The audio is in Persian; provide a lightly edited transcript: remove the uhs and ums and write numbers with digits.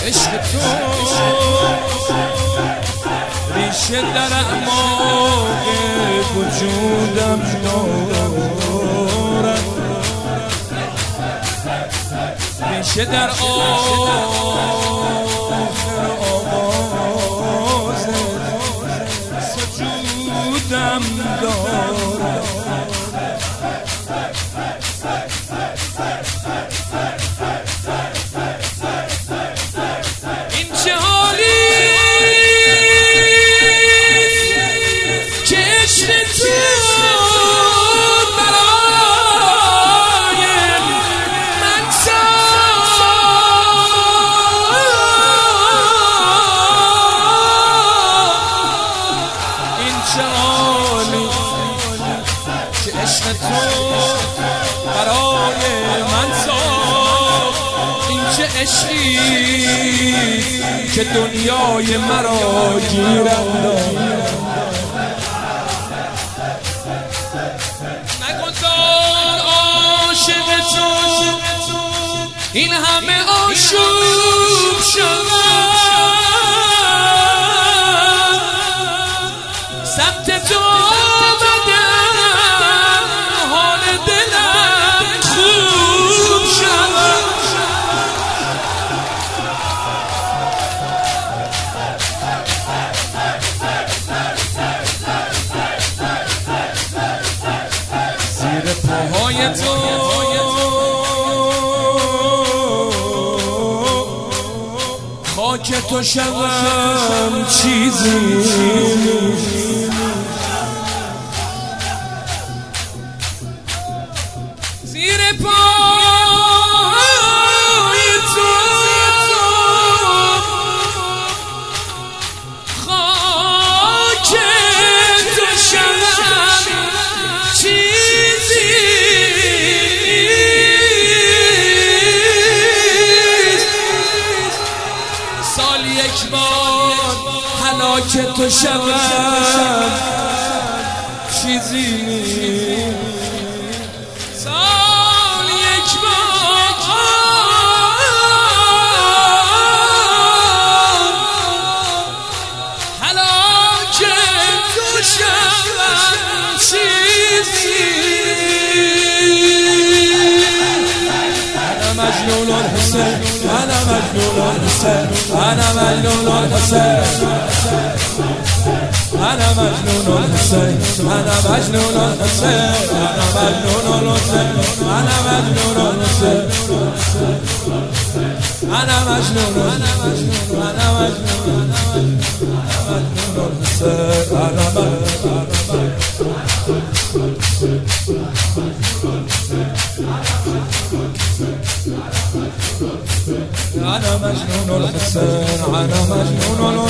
عشق تو ریشه در اعماق وجودم دارد، ریشه در آخر آواز سجودم دارد. این چه حالی که عشق تو برای من این چه حالی که عشق تو برای من این چه عشقی که دنیای مرا گیرند. نگذار عاشق تو این همه آشوب شود، سمت تو آمدم حال دلم خوب شود. زیر پاهای تو خاک تو شوم چیزی زیر پای تو خاک تو شوم چیزی سال یک بار هلاک تو شوم چیزی سال یک بار هلاک تو شوم چیزی. أنا مجنون الحسين أنا مجنون الحسين أنا مجنون الحسين أنا مجنون الحسين أنا مجنون الحسين أنا مجنون الحسين أنا مجنون الحسين أنا مجنون أنا مجنون أنا مجنون الحسين أنا أنا مجنون الحسين أنا مجنون